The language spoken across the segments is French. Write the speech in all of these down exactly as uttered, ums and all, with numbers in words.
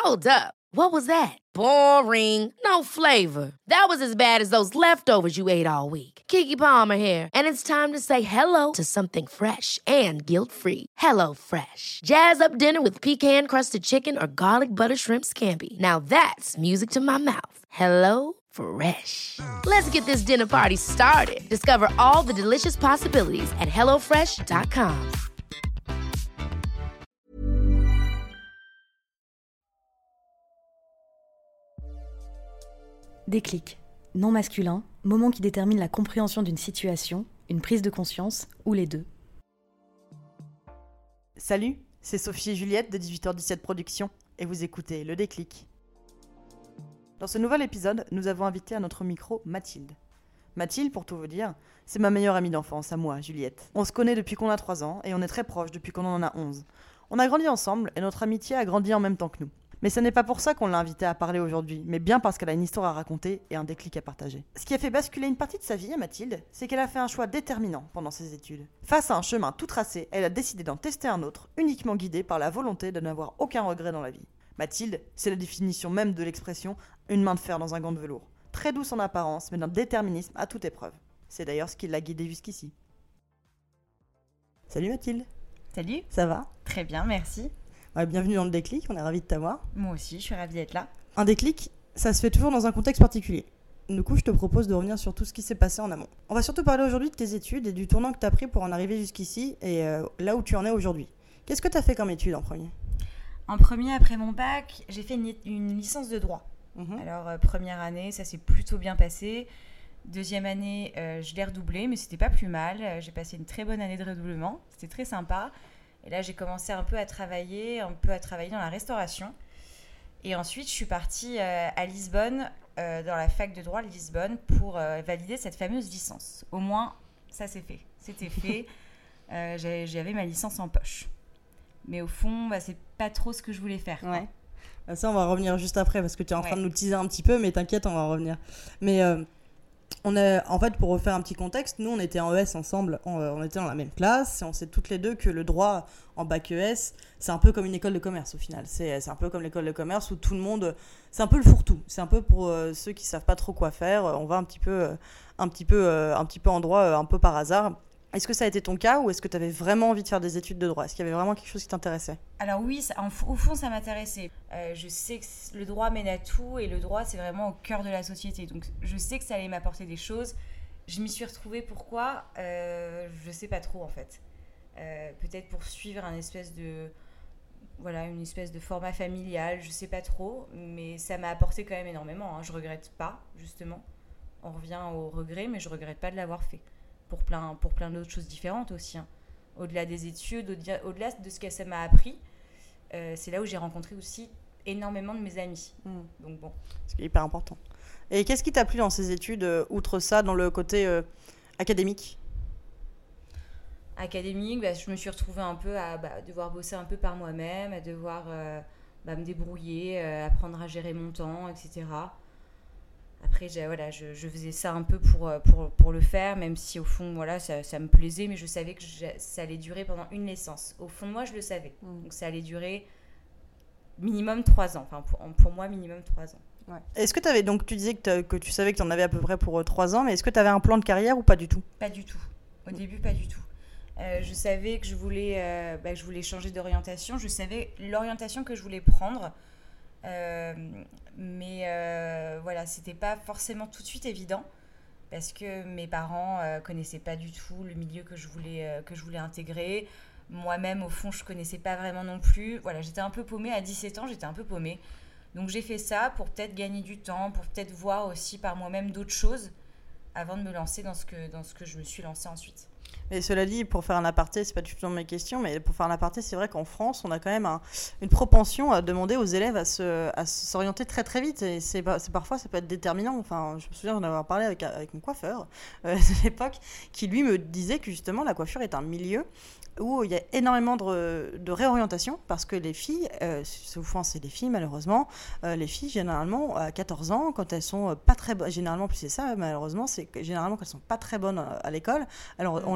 Hold up. What was that? Boring. No flavor. That was as bad as those leftovers you ate all week. Keke Palmer here, and it's time to say hello to something fresh and guilt-free. Hello Fresh. Jazz up dinner with pecan-crusted chicken or garlic butter shrimp scampi. Now that's music to my mouth. Hello Fresh. Let's get this dinner party started. Discover all the delicious possibilities at hello fresh dot com. Déclic, nom masculin, moment qui détermine la compréhension d'une situation, une prise de conscience ou les deux. Salut, c'est Sophie et Juliette de dix-huit heures dix-sept Productions et vous écoutez Le Déclic. Dans ce nouvel épisode, nous avons invité à notre micro Mathilde. Mathilde, pour tout vous dire, c'est ma meilleure amie d'enfance, à moi, Juliette. On se connaît depuis qu'on a trois ans et on est très proches depuis qu'on en a onze. On a grandi ensemble et notre amitié a grandi en même temps que nous. Mais ce n'est pas pour ça qu'on l'a invitée à parler aujourd'hui, mais bien parce qu'elle a une histoire à raconter et un déclic à partager. Ce qui a fait basculer une partie de sa vie à Mathilde, c'est qu'elle a fait un choix déterminant pendant ses études. Face à un chemin tout tracé, elle a décidé d'en tester un autre, uniquement guidée par la volonté de n'avoir aucun regret dans la vie. Mathilde, c'est la définition même de l'expression « une main de fer dans un gant de velours ». Très douce en apparence, mais d'un déterminisme à toute épreuve. C'est d'ailleurs ce qui l'a guidée jusqu'ici. Salut Mathilde. Salut. Ça va ? Très bien, merci. Ouais, bienvenue dans le déclic, on est ravis de t'avoir. Moi aussi, je suis ravie d'être là. Un déclic, ça se fait toujours dans un contexte particulier. Du coup, je te propose de revenir sur tout ce qui s'est passé en amont. On va surtout parler aujourd'hui de tes études et du tournant que tu as pris pour en arriver jusqu'ici et euh, là où tu en es aujourd'hui. Qu'est-ce que tu as fait comme études en premier ? En premier, après mon bac, j'ai fait une, une licence de droit. Mmh. Alors, euh, première année, ça s'est plutôt bien passé. Deuxième année, euh, je l'ai redoublé, mais c'était pas plus mal. J'ai passé une très bonne année de redoublement. C'était très sympa. Et là, j'ai commencé un peu à travailler, un peu à travailler dans la restauration. Et ensuite, je suis partie euh, à Lisbonne, euh, dans la fac de droit de Lisbonne, pour euh, valider cette fameuse licence. Au moins, ça c'est fait. C'était fait. euh, j'avais, j'avais ma licence en poche. Mais au fond, bah, c'est pas trop ce que je voulais faire. Ouais. Bah, ça, on va revenir juste après, parce que tu es en ouais. train de nous teaser un petit peu, mais t'inquiète, on va revenir. Mais... Euh... On a, en fait, pour refaire un petit contexte, nous, on était en E S ensemble, on, on était dans la même classe, et on sait toutes les deux que le droit en bac E S, c'est un peu comme une école de commerce au final. C'est, c'est un peu comme l'école de commerce où tout le monde, c'est un peu le fourre-tout. C'est un peu pour euh, ceux qui savent pas trop quoi faire. On va un petit peu, euh, un petit peu, euh, un petit peu en droit, euh, un peu par hasard. Est-ce que ça a été ton cas ou est-ce que tu avais vraiment envie de faire des études de droit ? Est-ce qu'il y avait vraiment quelque chose qui t'intéressait ? Alors oui, ça, en, au fond, ça m'intéressait. Euh, je sais que le droit mène à tout et le droit, c'est vraiment au cœur de la société. Donc je sais que ça allait m'apporter des choses. Je m'y suis retrouvée, pourquoi ? euh, Je sais pas trop en fait. Euh, peut-être pour suivre un espèce de, voilà, une espèce de format familial, je sais pas trop. Mais ça m'a apporté quand même énormément. Hein. Je regrette pas, justement. On revient au regret, mais je regrette pas de l'avoir fait. Pour plein, pour plein d'autres choses différentes aussi. Hein. Au-delà des études, au-delà, au-delà de ce que ça m'a appris, euh, c'est là où j'ai rencontré aussi énormément de mes amis. Mmh. Donc bon. Ce qui est hyper important. Et qu'est-ce qui t'a plu dans ces études, euh, outre ça, dans le côté euh, académique ? Académique, bah, je me suis retrouvée un peu à bah, devoir bosser un peu par moi-même, à devoir euh, bah, me débrouiller, euh, apprendre à gérer mon temps, et cetera. Après, j'ai, voilà, je, je faisais ça un peu pour, pour, pour le faire, même si au fond, voilà, ça, ça me plaisait, mais je savais que je, ça allait durer pendant une licence. Au fond de moi, je le savais. Mmh. Donc, ça allait durer minimum trois ans. Enfin, pour, pour moi, minimum trois ans. Ouais. Est-ce que tu avais, donc tu disais que, que tu savais que tu en avais à peu près pour euh, trois ans, mais est-ce que tu avais un plan de carrière ou pas du tout ? Pas du tout. Au mmh. début, pas du tout. Euh, je savais que je voulais, euh, bah, je voulais changer d'orientation. Je savais l'orientation que je voulais prendre. Euh, mais euh, voilà, c'était pas forcément tout de suite évident parce que mes parents euh, connaissaient pas du tout le milieu que je voulais euh, que je voulais intégrer. Moi-même, au fond, je connaissais pas vraiment non plus. Voilà, j'étais un peu paumée à dix-sept ans, j'étais un peu paumée. Donc j'ai fait ça pour peut-être gagner du temps, pour peut-être voir aussi par moi-même d'autres choses avant de me lancer dans ce que dans ce que je me suis lancée ensuite. Mais cela dit, pour faire un aparté, c'est pas du tout dans mes questions, mais pour faire un aparté, c'est vrai qu'en France, on a quand même un, une propension à demander aux élèves à, se, à s'orienter très très vite. Et c'est, c'est, parfois, ça peut être déterminant. Enfin, je me souviens d'en avoir parlé avec, avec mon coiffeur euh, de l'époque, qui lui me disait que justement, la coiffure est un milieu où il y a énormément de, de réorientation parce que les filles, euh, souvent c'est les filles malheureusement, euh, les filles généralement à quatorze ans, quand elles sont pas très bonnes, généralement plus c'est ça malheureusement, c'est que généralement quand elles sont pas très bonnes à l'école, alors on leur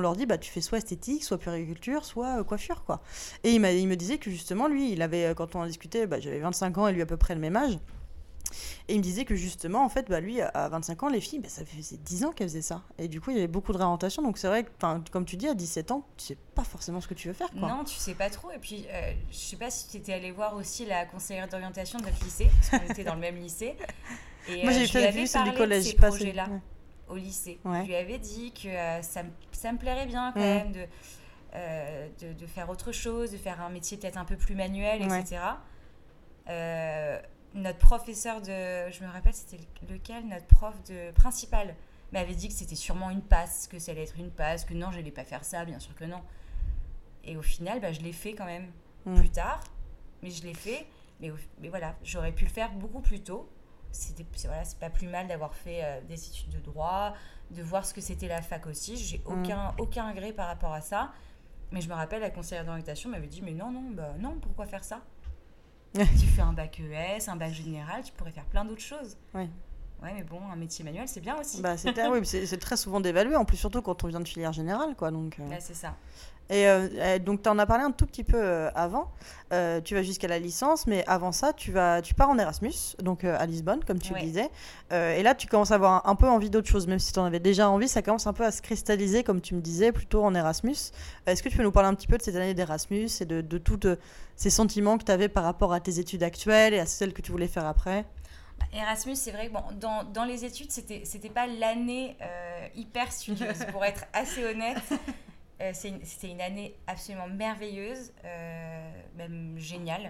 leur dit bah tu fais soit esthétique, soit puériculture, soit euh, coiffure quoi. Et il, m'a, il me disait que justement lui, il avait quand on en discutait, bah, j'avais vingt-cinq ans et lui à peu près le même âge. Et il me disait que justement, en fait, bah, lui, à vingt-cinq ans, les filles, bah, ça faisait dix ans qu'elles faisaient ça. Et du coup, il y avait beaucoup de réorientation. Donc c'est vrai que, comme tu dis, à dix-sept ans, tu sais pas forcément ce que tu veux faire, quoi. Non, tu sais pas trop. Et puis, euh, je sais pas si tu étais allée voir aussi la conseillère d'orientation de notre lycée, parce qu'on était dans le même lycée. Et, Moi, j'ai euh, fait la vue, celle du collège. De ces pas projets-là ouais. au lycée. Ouais. Je lui avais dit que euh, ça, me, ça me plairait bien quand mmh. même de, euh, de, de faire autre chose, de faire un métier peut-être un peu plus manuel, ouais. et cetera. Euh, notre professeur de... Je me rappelle, c'était lequel? Notre prof de principal m'avait dit que c'était sûrement une passe, que ça allait être une passe, que non, je n'allais pas faire ça, bien sûr que non. Et au final, bah, je l'ai fait quand même mmh. plus tard, mais je l'ai fait. Mais, mais voilà, j'aurais pu le faire beaucoup plus tôt. C'était, c'est, voilà, c'est pas plus mal d'avoir fait euh, des études de droit, de voir ce que c'était la fac aussi. J'ai aucun, mmh. aucun regret par rapport à ça. Mais je me rappelle, la conseillère d'orientation m'avait dit, mais non, non, bah, non, pourquoi faire ça? Tu fais un bac E S, un bac général, tu pourrais faire plein d'autres choses. Oui. Ouais, mais bon, un métier manuel, c'est bien aussi. Bah, c'est, oui, c'est, c'est très souvent dévalué, en plus, surtout quand on vient de filière générale, quoi. Donc, euh... Là, c'est ça. Et euh, donc, tu en as parlé un tout petit peu euh, avant. Euh, tu vas jusqu'à la licence, mais avant ça, tu, vas, tu pars en Erasmus, donc euh, à Lisbonne, comme tu ouais. le disais. Euh, et là, tu commences à avoir un, un peu envie d'autre chose, même si tu en avais déjà envie, ça commence un peu à se cristalliser, comme tu me disais, plutôt en Erasmus. Est-ce que tu peux nous parler un petit peu de cette année d'Erasmus et de, de tous ces sentiments que tu avais par rapport à tes études actuelles et à celles que tu voulais faire après? Erasmus, c'est vrai que bon, dans, dans les études, c'était, c'était pas l'année euh, hyper studieuse, pour être assez honnête. Euh, c'est une, c'était une année absolument merveilleuse, euh, même géniale.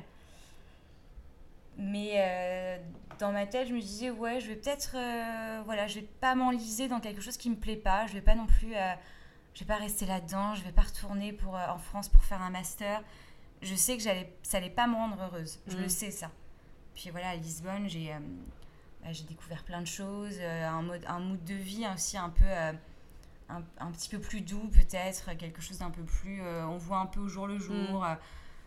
Mais euh, dans ma tête, je me disais, ouais, je vais peut-être, euh, voilà, je vais pas m'enliser dans quelque chose qui me plaît pas. Je vais pas non plus, euh, je vais pas rester là-dedans. Je vais pas retourner pour, euh, en France pour faire un master. Je sais que j'allais, ça allait pas me rendre heureuse. Je mmh. le sais, ça. Puis voilà, à Lisbonne, j'ai, euh, bah, j'ai découvert plein de choses, euh, un, mode, un mood de vie aussi un peu... Euh, Un, un petit peu plus doux peut-être, quelque chose d'un peu plus... Euh, on voit un peu au jour le jour. Mm.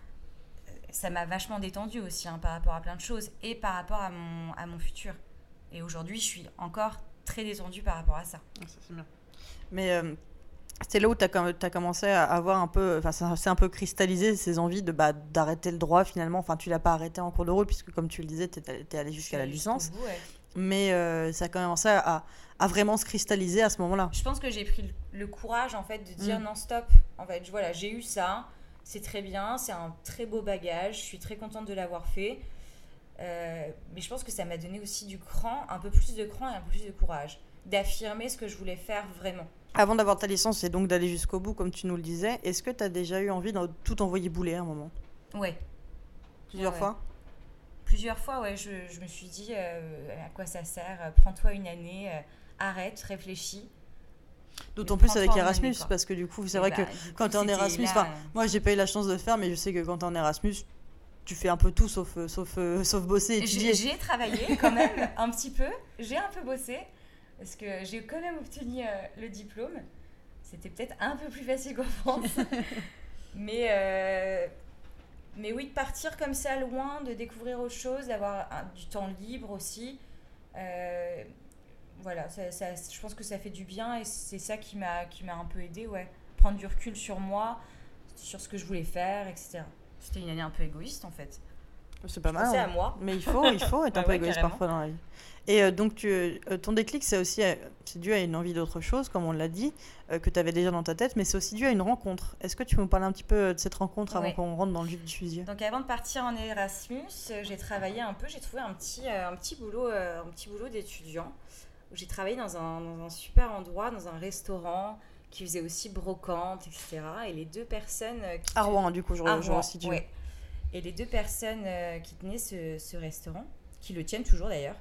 Ça m'a vachement détendue aussi hein, par rapport à plein de choses et par rapport à mon, à mon futur. Et aujourd'hui, je suis encore très détendue par rapport à ça. Ça c'est bien. Mais euh, c'est là où tu as commencé à avoir un peu... Enfin, ça s'est un peu cristallisé ces envies de, bah, d'arrêter le droit finalement. Enfin, tu ne l'as pas arrêté en cours de route puisque comme tu le disais, tu es allé jusqu'à la licence. Bout, ouais. Mais euh, ça a commencé à, à vraiment se cristalliser à ce moment-là. Je pense que j'ai pris le, le courage en fait de dire mmh. non stop. En fait, voilà, j'ai eu ça, c'est très bien, c'est un très beau bagage, je suis très contente de l'avoir fait. Euh, mais je pense que ça m'a donné aussi du cran, un peu plus de cran et un peu plus de courage, d'affirmer ce que je voulais faire vraiment. Avant d'avoir ta licence et donc d'aller jusqu'au bout, comme tu nous le disais, est-ce que tu as déjà eu envie de tout envoyer bouler à un moment? Ouais. Plusieurs ouais, fois ouais. Plusieurs fois, ouais, je, je me suis dit euh, à quoi ça sert, prends-toi une année, euh, arrête, réfléchis. D'autant plus avec Erasmus, année, parce que du coup, c'est et vrai bah, que quand tu es en Erasmus, là, euh... moi j'ai pas eu la chance de le faire, mais je sais que quand tu es en Erasmus, tu fais un peu tout sauf, sauf, euh, sauf bosser et étudier. J'ai, j'ai travaillé quand même un petit peu, j'ai un peu bossé, parce que j'ai quand même obtenu euh, le diplôme. C'était peut-être un peu plus facile qu'en France, mais... Euh, Mais oui, de partir comme ça loin, de découvrir autre chose, d'avoir un, du temps libre aussi. Euh, voilà, ça, ça, je pense que ça fait du bien et c'est ça qui m'a, qui m'a un peu aidée, ouais. Prendre du recul sur moi, sur ce que je voulais faire, et cetera. C'était une année un peu égoïste en fait. C'est pas je mal. pensais hein. à moi. Mais il faut, il faut être un bah peu ouais, égoïste carrément. parfois dans la vie. Et euh, donc, tu, euh, ton déclic, c'est aussi euh, c'est dû à une envie d'autre chose, comme on l'a dit, euh, que tu avais déjà dans ta tête, mais c'est aussi dû à une rencontre. Est-ce que tu peux nous parler un petit peu de cette rencontre avant ouais. qu'on rentre dans le vif du sujet? Donc, avant de partir en Erasmus, euh, j'ai travaillé un peu, j'ai trouvé un petit, euh, un petit boulot, euh, un petit boulot d'étudiant. Où j'ai travaillé dans un, dans un super endroit, dans un restaurant qui faisait aussi brocante, et cetera. Et les deux personnes... Euh, qui à Rouen, te... du coup, je Rouen, si tu ouais. Et les deux personnes euh, qui tenaient ce, ce restaurant, qui le tiennent toujours d'ailleurs,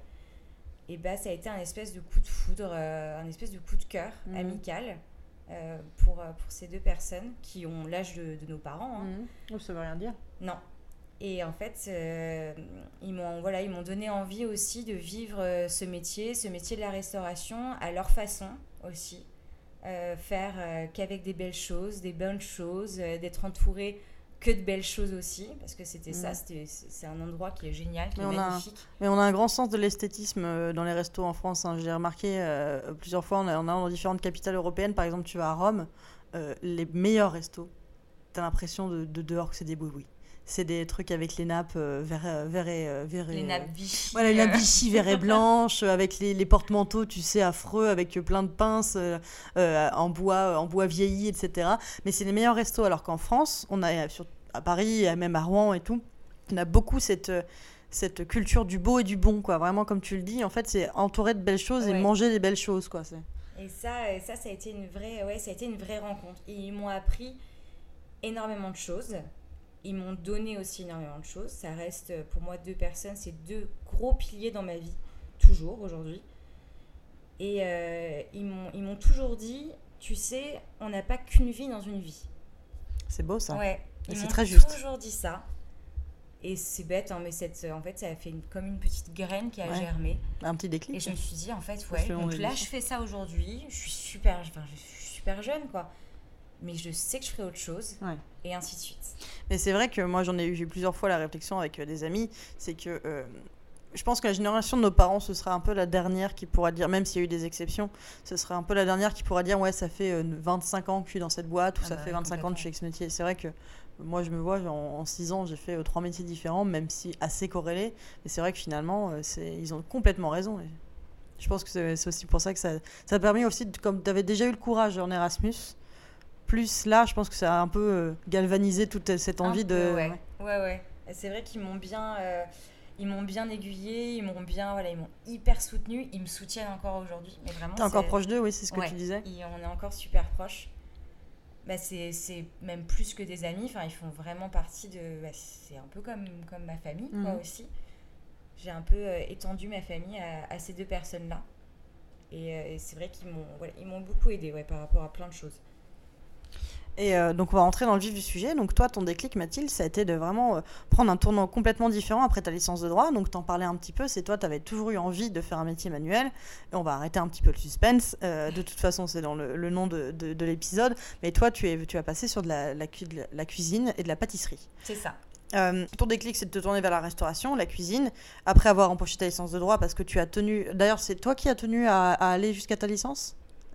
et bah, ça a été un espèce de coup de foudre, euh, un espèce de coup de cœur mmh. amical euh, pour, pour ces deux personnes qui ont l'âge de, de nos parents. Hein. Mmh. Oh, ça veut rien dire. Non. Et en fait, euh, ils, m'ont, voilà, ils m'ont donné envie aussi de vivre euh, ce métier, ce métier de la restauration à leur façon aussi. Euh, faire euh, qu'avec des belles choses, des bonnes choses, euh, d'être entouré que de belles choses aussi, parce que c'était mmh. ça, c'était, c'est un endroit qui est génial, qui mais est magnifique. A, mais on a un grand sens de l'esthétisme dans les restos en France. Hein. J'ai remarqué euh, plusieurs fois, on, a, on a dans différentes capitales européennes, par exemple tu vas à Rome, euh, les meilleurs restos, t'as l'impression de, de dehors que c'est des boui-boui. C'est des trucs avec les nappes euh, vert, vert et, euh, vert et, Les nappes Vichy. Voilà, les nappes Vichy, vert et blanche, euh, avec les, les porte-manteaux, tu sais, affreux, avec euh, plein de pinces euh, euh, en, bois, en bois vieilli, et cetera. Mais c'est les meilleurs restos, alors qu'en France, on a, sur, à Paris, même à Rouen et tout, on a beaucoup cette, cette culture du beau et du bon, quoi. Vraiment, comme tu le dis, en fait, c'est entouré de belles choses Ouais. et manger des belles choses, quoi. C'est... Et ça, et ça, ça a été une vraie, ouais, ça a été une vraie rencontre. Et ils m'ont appris énormément de choses. Ils m'ont donné aussi énormément de choses. Ça reste, pour moi, deux personnes, c'est deux gros piliers dans ma vie, toujours, aujourd'hui. Et euh, ils, m'ont, ils m'ont toujours dit, tu sais, on n'a pas qu'une vie dans une vie. C'est beau, ça. Ouais, et ils c'est m'ont très juste. toujours dit ça. Et c'est bête, hein, mais cette, en fait, ça a fait une, comme une petite graine qui a Ouais. germé. Un petit déclic. Et je me suis dit, en fait, Parce ouais, que on donc est là, des- je fais ça aujourd'hui. Je suis super, enfin, je suis super jeune, quoi. Mais je sais que je ferai autre chose. Ouais. Et ainsi de suite. Mais c'est vrai que moi, j'en ai eu j'ai eu plusieurs fois la réflexion avec euh, des amis. C'est que euh, je pense que la génération de nos parents, ce sera un peu la dernière qui pourra dire, même s'il y a eu des exceptions, ce serait un peu la dernière qui pourra dire, ouais, ça fait euh, vingt-cinq ans que je suis dans cette boîte, ou Ah ça bah fait ouais, vingt-cinq ans que je suis ex-métier. C'est vrai que moi, je me vois, en, en six ans, j'ai fait euh, trois métiers différents, même si assez corrélés. Et c'est vrai que finalement, euh, c'est, ils ont complètement raison. Et je pense que c'est, c'est aussi pour ça que ça, ça a permis aussi, de, comme tu avais déjà eu le courage en Erasmus, plus là, je pense que ça a un peu euh, galvanisé toute cette envie Un peu, de... Ouais, ouais, ouais. Et c'est vrai qu'ils m'ont bien, euh, ils m'ont bien aiguillé, ils m'ont bien, voilà, ils m'ont hyper soutenu. Ils me soutiennent encore aujourd'hui. Mais vraiment, T'es encore c'est- proche d'eux, oui, c'est ce que Ouais, tu disais. et on est encore super proches. Bah, c'est, c'est même plus que des amis. Enfin, ils font vraiment partie de. Bah, c'est un peu comme, comme ma famille, moi Mhm. aussi. J'ai un peu euh, étendu ma famille à, à ces deux personnes-là. Et, euh, et c'est vrai qu'ils m'ont, voilà, ils m'ont beaucoup aidé, ouais, par rapport à plein de choses. Et euh, donc on va rentrer dans le vif du sujet. Donc toi, ton déclic, Mathilde, ça a été de vraiment euh, prendre un tournant complètement différent après ta licence de droit. Donc t'en parlais un petit peu, c'est toi, t'avais toujours eu envie de faire un métier manuel. Et on va arrêter un petit peu le suspense. Euh, de toute façon, c'est dans le, le nom de, de, de l'épisode. Mais toi, tu, es, tu as passé sur de la, la, cu- de la cuisine et de la pâtisserie. C'est ça. Euh, ton déclic, c'est de te tourner vers la restauration, la cuisine, après avoir empoché ta licence de droit, parce que tu as tenu... D'ailleurs, c'est toi qui as tenu à, à aller jusqu'à ta licence ?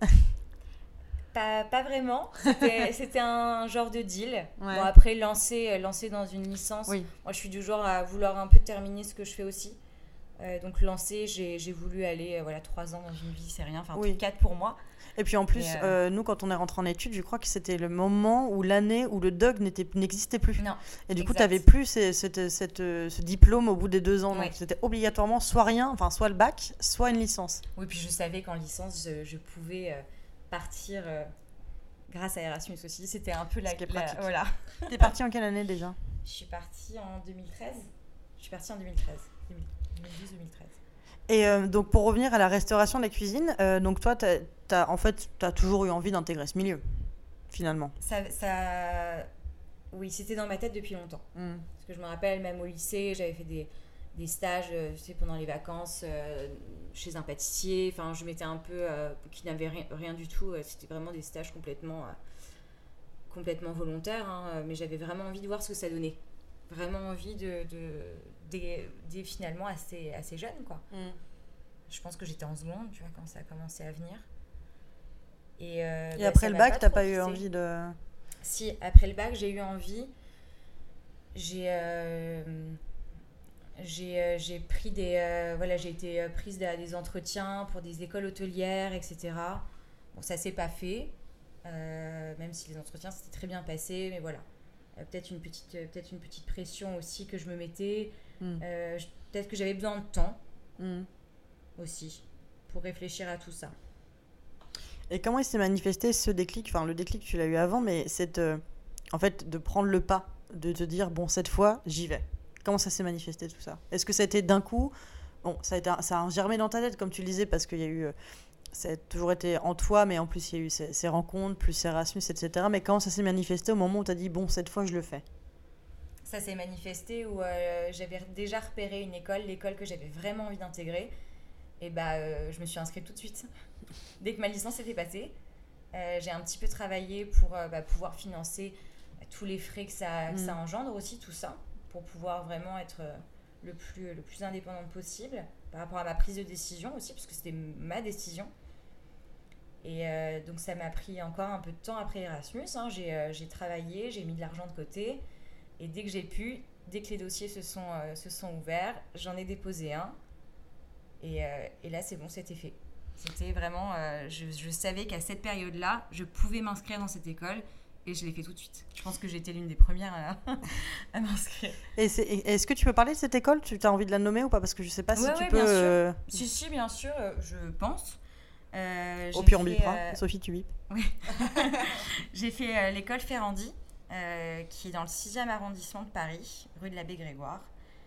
Pas, pas vraiment. C'était, c'était un genre de deal. Ouais. Bon, après, lancer, lancer dans une licence, Oui. moi je suis du genre à vouloir un peu terminer ce que je fais aussi. Euh, donc lancer, j'ai, j'ai voulu aller, euh, voilà, trois ans dans une vie, c'est rien. Enfin, Oui. quatre pour moi. Et puis en plus, Et, euh, nous, quand on est rentré en études, je crois que c'était le moment où l'année où le D O G n'était, n'existait plus. Non. Et du coup, exact. tu n'avais plus ces- cette, cette, euh, ce diplôme au bout des deux ans. Ouais. Donc c'était obligatoirement soit rien, enfin soit le bac, soit une licence. Oui, puis je savais qu'en licence, je, je pouvais euh, partir euh, grâce à Erasmus aussi. C'était un peu la... Ce qui est la- pratique. voilà. T'es partie en quelle année déjà ? Je suis partie en deux mille treize. Je suis partie en deux mille treize. deux mille douze deux mille treize. Et euh, donc pour revenir à la restauration de la cuisine, euh, donc toi, t'as, t'as, en fait, tu as toujours eu envie d'intégrer ce milieu, finalement. Ça, ça... Oui, c'était dans ma tête depuis longtemps. Mm. Parce que je me rappelle, même au lycée, j'avais fait des, des stages, euh, tu sais, pendant les vacances, euh, chez un pâtissier. Enfin, je m'étais un peu... Euh, qui n'avait rien, rien du tout. Euh, c'était vraiment des stages complètement, euh, complètement volontaires. Hein, mais j'avais vraiment envie de voir ce que ça donnait. Vraiment envie de... de, de, de finalement assez, assez jeune, quoi. Mm. Je pense que j'étais en seconde, tu vois, quand ça a commencé à venir. Et, euh, Et bah, après ça le m'a bac, pas t'as trop pas eu fixée. envie de... Si, après le bac, j'ai eu envie. J'ai, euh, j'ai, euh, j'ai pris des, euh, voilà, j'ai été euh, prise à des entretiens pour des écoles hôtelières, et cetera. Bon, ça s'est pas fait, euh, même si les entretiens s'étaient très bien passés, mais voilà. Euh, peut-être une petite, euh, peut-être une petite pression aussi que je me mettais. Mm. Euh, je- peut-être que j'avais besoin de temps Mm. aussi pour réfléchir à tout ça. Et comment il s'est manifesté ce déclic ? Enfin, le déclic, tu l'as eu avant, mais c'est euh, en fait de prendre le pas, de te dire, bon, cette fois, j'y vais. Comment ça s'est manifesté tout ça ? Est-ce que ça a été d'un coup ? Bon, ça a, été, ça a germé dans ta tête, comme tu le disais, parce qu'il y a eu... euh, ça a toujours été en toi, mais en plus, il y a eu ces, ces rencontres, plus Erasmus, et cetera. Mais comment ça s'est manifesté au moment où tu as dit, bon, cette fois, je le fais ? Ça s'est manifesté où euh, j'avais déjà repéré une école, l'école que j'avais vraiment envie d'intégrer. Et bah, euh, je me suis inscrite tout de suite. Dès que ma licence était passée, euh, j'ai un petit peu travaillé pour euh, bah, pouvoir financer euh, tous les frais que ça, que Mm. ça engendre aussi, tout ça, pour pouvoir vraiment être euh, le, plus, le plus indépendante possible par rapport à ma prise de décision aussi, parce que c'était ma décision. Et euh, donc ça m'a pris encore un peu de temps après Erasmus. Hein. J'ai, euh, j'ai travaillé, j'ai mis de l'argent de côté. Et dès que j'ai pu, dès que les dossiers se sont, euh, se sont ouverts, j'en ai déposé un. Et, euh, et là, c'est bon, c'était fait. C'était vraiment... Euh, je, je savais qu'à cette période-là, je pouvais m'inscrire dans cette école. Et je l'ai fait tout de suite. Je pense que j'étais l'une des premières à, à m'inscrire. Et c'est, est-ce que tu peux parler de cette école ? Tu as envie de la nommer ou pas ? Parce que je ne sais pas ouais, si ouais, tu peux... Bien sûr. Euh... Si, si, bien sûr, euh, je pense. Euh, Au pire, on bipera. Euh... Sophie, tu bipes. Oui. J'ai fait euh, l'école Ferrandi, euh, qui est dans le sixième arrondissement de Paris, rue de l'Abbé Grégoire.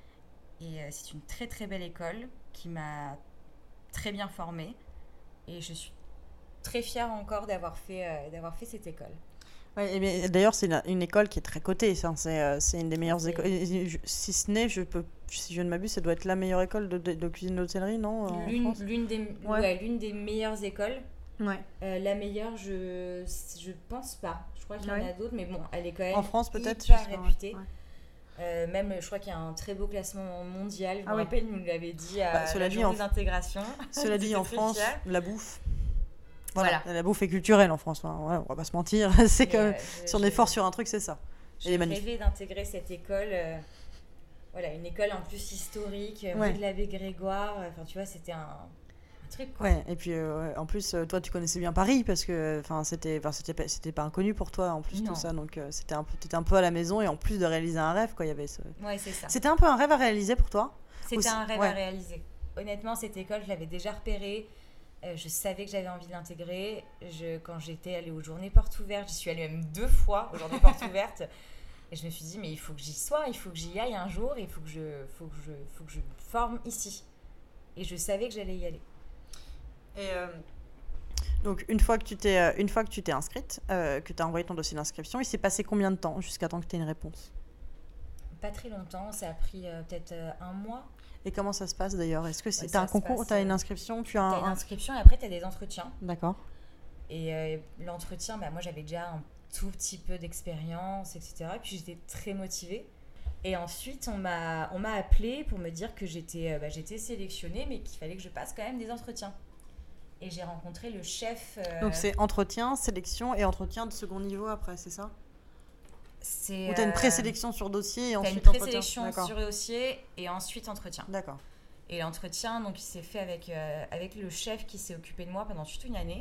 Et euh, c'est une très, très belle école qui m'a très bien formée. Et je suis très fière encore d'avoir fait, euh, d'avoir fait cette école. Ouais, et bien, d'ailleurs, c'est une, une école qui est très cotée. Ça, c'est, euh, c'est une des meilleures c'est... écoles. Si ce n'est, je peux, si je ne m'abuse, ça doit être la meilleure école de, de, de cuisine d'hôtellerie, non en l'une, France l'une, des, ouais. Ouais, l'une des meilleures écoles. Ouais. Euh, la meilleure, je je pense pas. Je crois qu'il y en ouais. a d'autres, mais bon, elle est quand même en France, peut-être, hyper je sais pas, réputée. ouais. Euh, même, je crois qu'il y a un très beau classement mondial. Je ah me oui. rappelle, il nous l'avait dit à bah, cela la dit, journée en... d'intégration. Cela dit, en France, fière. la bouffe... Voilà. voilà. La bouffe est culturelle en France. Hein. Ouais, on va pas se mentir. c'est Mais, comme... euh, je, si on je, est fort sur un truc, c'est ça. J'ai rêvé d'intégrer cette école... Euh... Voilà, une école en plus historique, ouais. Rue de l'Abbé Grégoire. Enfin, tu vois, c'était un... truc, quoi. Ouais, et puis euh, en plus euh, toi tu connaissais bien Paris parce que enfin c'était enfin c'était pas, c'était pas inconnu pour toi en plus non. Tout ça, donc euh, c'était un peu t'étais un peu à la maison et en plus de réaliser un rêve quoi, il y avait ce... Ouais, c'est ça. C'était un peu un rêve à réaliser pour toi? C'était Aussi. un rêve ouais. à réaliser. Honnêtement, cette école, je l'avais déjà repérée. Euh, je savais que j'avais envie de l'intégrer. Je, quand j'étais allée aux journées portes ouvertes, j'y suis allée même deux fois aux journées portes ouvertes. Et je me suis dit, mais il faut que j'y sois, il faut que j'y aille un jour, il faut que je, faut que je, faut que je me forme ici. Et je savais que j'allais y aller. Et euh, donc une fois que tu t'es, euh, une fois que tu t'es inscrite, euh, que tu as envoyé ton dossier d'inscription, il s'est passé combien de temps jusqu'à temps que tu aies une réponse? Pas très longtemps, ça a pris euh, peut-être euh, un mois. Et comment ça se passe d'ailleurs? Est-ce que c'est, ouais, t'as un concours, passe, t'as euh, une inscription, tu as un... T'as une inscription et après t'as des entretiens. D'accord. Et euh, l'entretien, bah, moi j'avais déjà un tout petit peu d'expérience, et cetera. Et puis j'étais très motivée. Et ensuite, on m'a, on m'a appelée pour me dire que j'étais, euh, bah, j'étais sélectionnée, mais qu'il fallait que je passe quand même des entretiens. Et j'ai rencontré le chef... Euh... Donc c'est entretien, sélection et entretien de second niveau après, c'est ça? C'est, Ou t'as une euh, présélection sur dossier et t'as ensuite une entretien? présélection D'accord. sur dossier et ensuite entretien. D'accord. Et l'entretien, donc, il s'est fait avec, euh, avec le chef qui s'est occupé de moi pendant toute une année.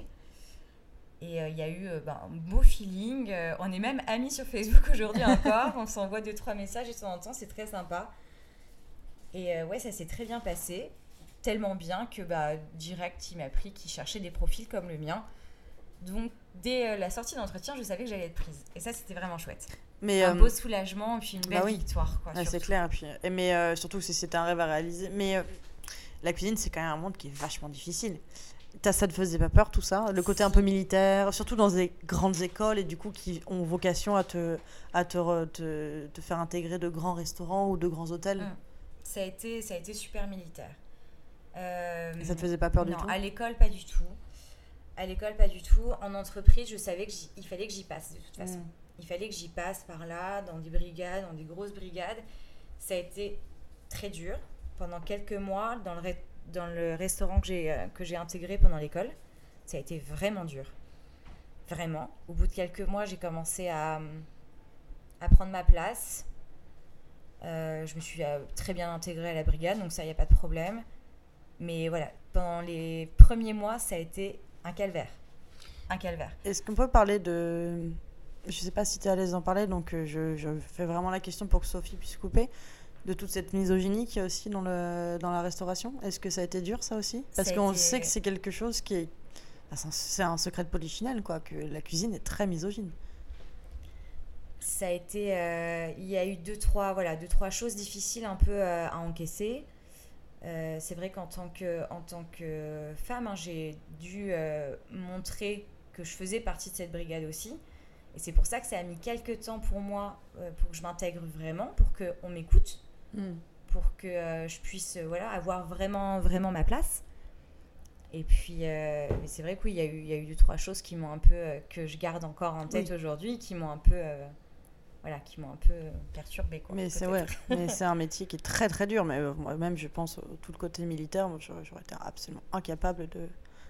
Et il euh, y a eu euh, ben, un beau feeling. Euh, on est même amis sur Facebook aujourd'hui encore. On s'envoie deux, trois messages et de temps en temps, c'est très sympa. Et euh, ouais, ça s'est très bien passé. Tellement bien que bah, direct, il m'a pris qu'il cherchait des profils comme le mien. Donc, dès euh, la sortie d'entretien, je savais que j'allais être prise. Et ça, c'était vraiment chouette. Mais, un euh, beau soulagement et puis une belle bah oui. victoire. Quoi, ouais, c'est clair. Et puis, et mais euh, surtout si c'était un rêve à réaliser. Mais euh, la cuisine, c'est quand même un monde qui est vachement difficile. T'as, ça te faisait pas peur tout ça? Le côté un peu militaire, surtout dans des grandes écoles et du coup qui ont vocation à te, à te, te, te faire intégrer de grands restaurants ou de grands hôtels. Mmh. Ça, a été, ça a été super militaire. Euh, et ça te faisait pas peur non, du tout? À l'école, pas du tout. À l'école, pas du tout. En entreprise, je savais qu'il fallait que j'y passe de toute façon. Mmh. Il fallait que j'y passe par là, dans des brigades, dans des grosses brigades. Ça a été très dur. Pendant quelques mois, dans le, ré- dans le restaurant que j'ai, euh, que j'ai intégré pendant l'école, ça a été vraiment dur. Vraiment. Au bout de quelques mois, j'ai commencé à, à prendre ma place. Euh, je me suis euh, très bien intégrée à la brigade, donc ça, il n'y a pas de problème. Mais voilà, pendant les premiers mois, ça a été un calvaire. Un calvaire. Est-ce qu'on peut parler de... Je ne sais pas si tu es à l'aise d'en parler, donc euh, je, je fais vraiment la question pour que Sophie puisse couper. De toute cette misogynie qu'il y a aussi dans, le, dans la restauration. Est-ce que ça a été dur, ça aussi? Parce ça qu'on été... sait que c'est quelque chose qui est... Enfin, c'est un secret de polichinelle, quoi, que la cuisine est très misogyne. Ça a été... Euh, il y a eu deux trois, voilà, deux, trois choses difficiles un peu euh, à encaisser. Euh, c'est vrai qu'en tant que, en tant que femme, hein, j'ai dû euh, montrer que je faisais partie de cette brigade aussi. Et c'est pour ça que ça a mis quelques temps pour moi, euh, pour que je m'intègre vraiment, pour qu'on m'écoute, mm. pour que euh, je puisse euh, voilà, avoir vraiment, vraiment ma place. Et puis, euh, mais c'est vrai qu'il y a eu, il y a eu deux, trois choses qui m'ont un peu, euh, que je garde encore en tête oui. aujourd'hui, qui m'ont un peu, euh, voilà, qui m'ont un peu perturbée. Quoi, mais, c'est, ouais, mais c'est un métier qui est très très dur. Mais euh, moi-même, je pense, euh, tout le côté militaire, moi, j'aurais, j'aurais été absolument incapable de,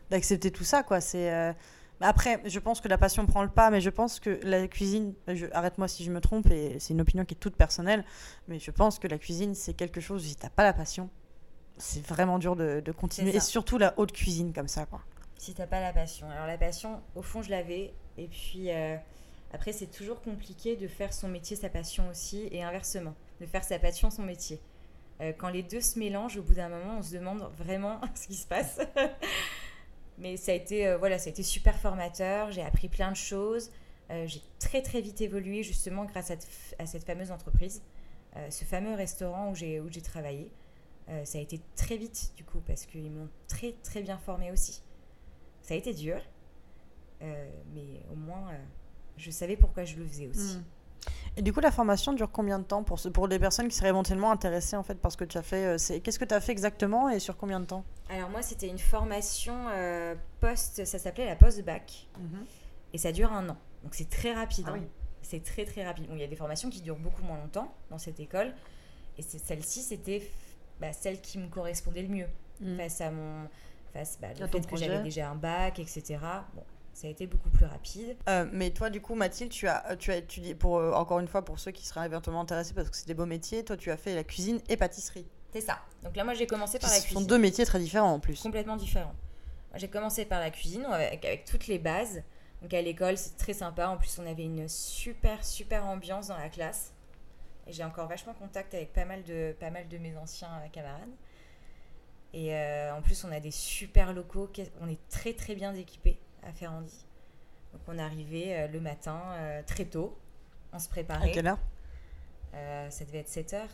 d'accepter tout ça, quoi. C'est, euh... Après, je pense que la passion prend le pas, mais je pense que la cuisine, je... arrête-moi si je me trompe, et c'est une opinion qui est toute personnelle, mais je pense que la cuisine, c'est quelque chose, si t'as pas la passion, c'est vraiment dur de, de continuer, et surtout la haute cuisine comme ça, quoi. Si t'as pas la passion. Alors la passion, au fond, je l'avais, et puis euh, après, c'est toujours compliqué de faire son métier sa passion aussi, et inversement, de faire sa passion son métier. Euh, quand les deux se mélangent, au bout d'un moment, on se demande vraiment ce qui se passe. Mais ça a été, euh, voilà, ça a été super formateur, j'ai appris plein de choses, euh, j'ai très très vite évolué justement grâce à, t- à cette fameuse entreprise, euh, ce fameux restaurant où j'ai, où j'ai travaillé. Euh, ça a été très vite du coup parce qu'ils m'ont très très bien formée aussi. Ça a été dur, euh, mais au moins euh, je savais pourquoi je le faisais aussi. Mmh. Et du coup, la formation dure combien de temps pour, ce, pour des personnes qui seraient éventuellement intéressées en fait par ce que tu as fait euh, c'est, Qu'est-ce que tu as fait exactement et sur combien de temps? Alors moi, c'était une formation euh, post, ça s'appelait la post-bac, mmh. et ça dure un an. Donc c'est très rapide. Ah, hein. Oui. C'est très très rapide. Bon, il y a des formations qui durent beaucoup moins longtemps dans cette école, et c'est, celle-ci, c'était bah, celle qui me correspondait le mieux mmh. face à mon, face bah, le fait que j'avais déjà un bac, et cetera. Bon. Ça a été beaucoup plus rapide. Euh, mais toi, du coup, Mathilde, tu as, tu as étudié, pour, euh, encore une fois, pour ceux qui seraient éventuellement intéressés, parce que c'est des beaux métiers, toi, tu as fait la cuisine et pâtisserie. C'est ça. Donc là, moi, j'ai commencé par qui la cuisine. Ce sont deux métiers très différents, en plus. Complètement différents. Moi, j'ai commencé par la cuisine, avec, avec toutes les bases. Donc à l'école, c'est très sympa. En plus, on avait une super, super ambiance dans la classe. Et j'ai encore vachement contact avec pas mal de, pas mal de mes anciens camarades. Et euh, en plus, on a des super locaux. On est très, très bien équipés à Ferrandi. Donc on arrivait euh, le matin euh, très tôt, on se préparait. À quelle heure? euh, Ça devait être sept heures.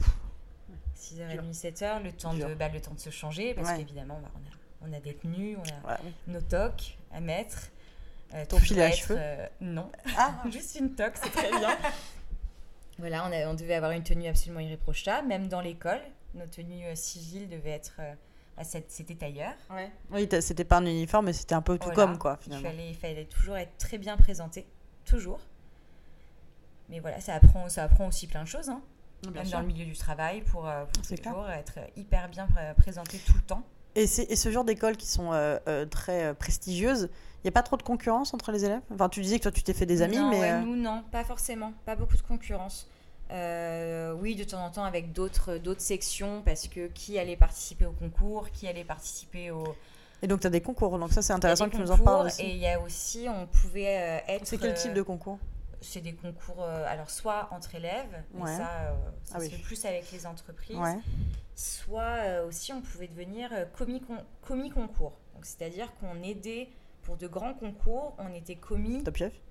six heures trente, sept heures, le temps, de, bah, le temps de se changer, parce ouais. qu'évidemment, bah, on, a, on a des tenues, on a ouais, oui. nos toques à mettre. Euh, Ton filet à cheveux euh, Non, ah. juste une toque, c'est très bien. Voilà, on, a, on devait avoir une tenue absolument irréprochable, même dans l'école. Nos tenues euh, civiles devaient être... Euh, c'était tailleur. Ouais. Oui, c'était pas un uniforme, mais c'était un peu tout voilà. comme, quoi, finalement. Il fallait, il fallait toujours être très bien présenté, toujours. Mais voilà, ça apprend, ça apprend aussi plein de choses, hein. Bien même sûr. Dans le milieu du travail, pour, pour toujours clair. Être hyper bien présenté tout le temps. Et, c'est, et ce genre d'écoles qui sont euh, euh, très euh, prestigieuses, il n'y a pas trop de concurrence entre les élèves? Enfin, tu disais que toi, tu t'es fait des amis, non, mais... Ouais, euh... nous, non, pas forcément. Pas beaucoup de concurrence. Euh, oui, de temps en temps avec d'autres, d'autres sections, parce que qui allait participer au concours, qui allait participer au... Et donc, tu as des concours, donc ça, c'est intéressant que tu nous en parles aussi. Et il y a aussi, on pouvait euh, être... C'est quel type de concours? C'est des concours, euh, alors soit entre élèves, mais ouais. ça, euh, ça ah se oui. fait plus avec les entreprises, ouais. soit euh, aussi on pouvait devenir euh, commis, con, commis concours. Donc, c'est-à-dire qu'on aidait pour de grands concours, on était commis... Top Chef?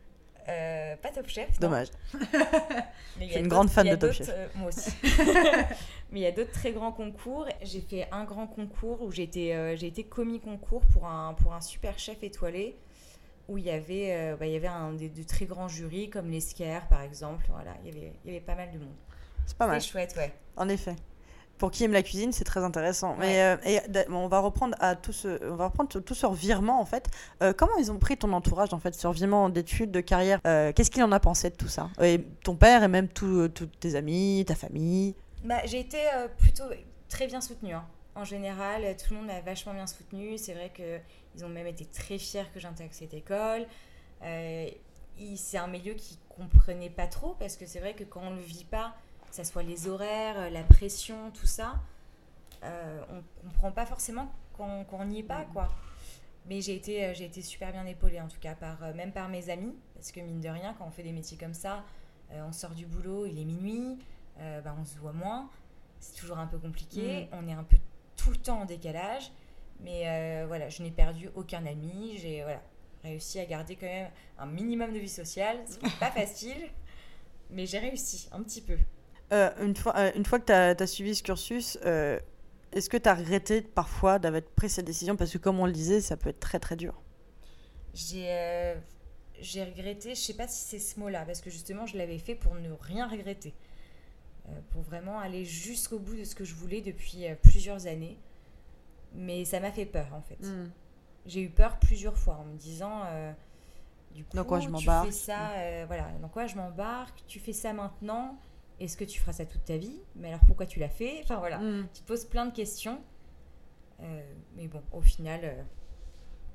Euh, pas Top Chef. Dommage. Mais je suis une grande fan de Top Chef. Euh, moi aussi. Mais il y a d'autres très grands concours. J'ai fait un grand concours où j'ai été, euh, j'ai été commis concours pour un, pour un super chef étoilé où il y avait, euh, bah, il y avait un des de très grands jurys comme l'Esquire par exemple. Voilà, il y avait, il y avait pas mal de monde. C'est pas mal. C'était chouette, ouais. En effet. Pour qui aime la cuisine, c'est très intéressant. Ouais. Mais euh, et, bon, on va reprendre à tout ce, on va reprendre tout, tout ce revirement en fait. Euh, comment ils ont pris ton entourage en fait, ce revirement d'études, de carrière euh, Qu'est-ce qu'il en a pensé de tout ça? Et ton père et même tous tes amis, ta famille. Bah, j'ai été euh, plutôt très bien soutenue. Hein. En général, tout le monde m'a vachement bien soutenue. C'est vrai que ils ont même été très fiers que j'intègre cette école. Euh, c'est un milieu qu'ils comprenaient pas trop parce que c'est vrai que quand on le vit pas, que ce soit les horaires, la pression, tout ça, euh, on ne comprend pas forcément quand on n'y est pas, quoi. Mais j'ai été, j'ai été super bien épaulée, en tout cas, par, même par mes amis, parce que mine de rien, quand on fait des métiers comme ça, euh, on sort du boulot, il est minuit, euh, bah, on se voit moins, c'est toujours un peu compliqué, mmh. on est un peu tout le temps en décalage, mais euh, voilà, je n'ai perdu aucun ami, j'ai voilà, réussi à garder quand même un minimum de vie sociale, c'est pas facile, mais j'ai réussi, un petit peu. Euh, une, fois, euh, une fois que tu as suivi ce cursus, euh, est-ce que tu as regretté parfois d'avoir pris cette décision? Parce que comme on le disait, ça peut être très très dur. J'ai, euh, j'ai regretté, je ne sais pas si c'est ce mot-là, parce que justement je l'avais fait pour ne rien regretter. Euh, pour vraiment aller jusqu'au bout de ce que je voulais depuis euh, plusieurs années. Mais ça m'a fait peur en fait. Mm. J'ai eu peur plusieurs fois en me disant... Euh, du coup, dans quoi je tu m'embarque? fais ça, euh, voilà, dans quoi je m'embarque? Tu fais ça maintenant? Est-ce que tu feras ça toute ta vie? Mais alors pourquoi tu l'as fait? Enfin voilà, mm. tu te poses plein de questions. Euh, mais bon, au final, euh,